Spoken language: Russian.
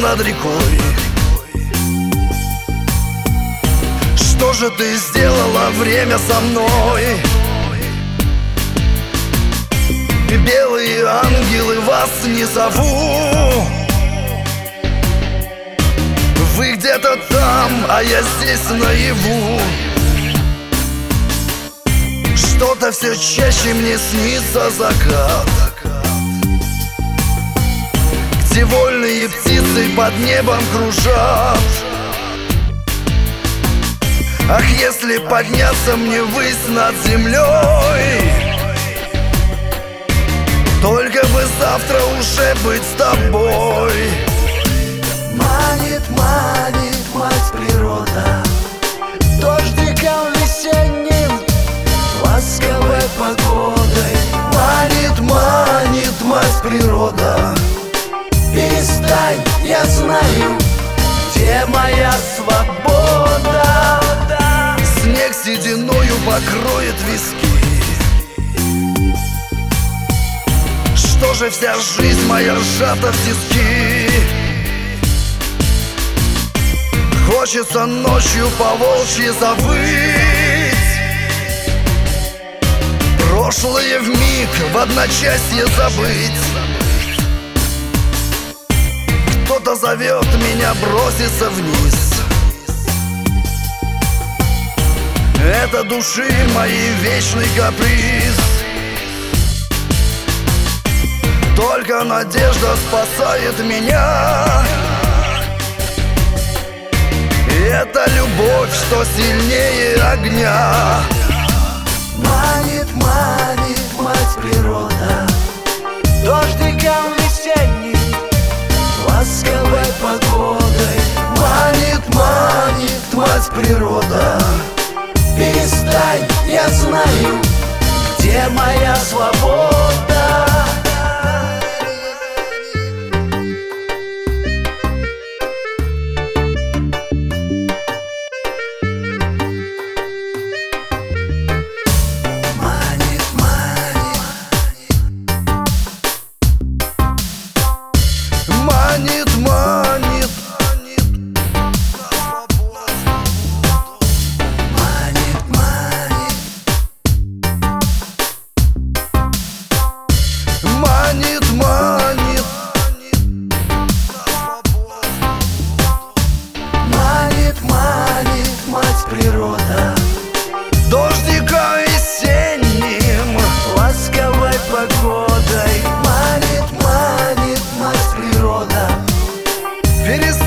над рекой. Что же ты сделала, время, со мной? Белые ангелы, вас не зову. Вы где-то там, а я здесь наяву. Что-то все чаще мне снится закат, где вольные птицы под небом кружат. Ах, если подняться мне ввысь над землей, только бы завтра уже быть с тобой. Манит, манит мать природа дождиком весенним, ласковой погодой. Манит, манит мать природа. Перестань, я знаю, где моя свобода. Снег сединою покроет виски. Что же вся жизнь моя сжата в тиски? Хочется ночью по-волчьи завыть, прошлое вмиг в одночасье забыть. Кто-то зовет меня броситься вниз. Это души моей вечный каприз. Только надежда спасает меня. Это любовь, что сильнее огня. Манит, манит мать природа дождиком весенним, ласковой погодой. Манит, манит мать природа. Перестань, я знаю, где моя свобода. Манит, манит, манит, манит, манит, манит мать природа дождиком весенним, ласковой погодой. Манит, манит мать природа. перестань.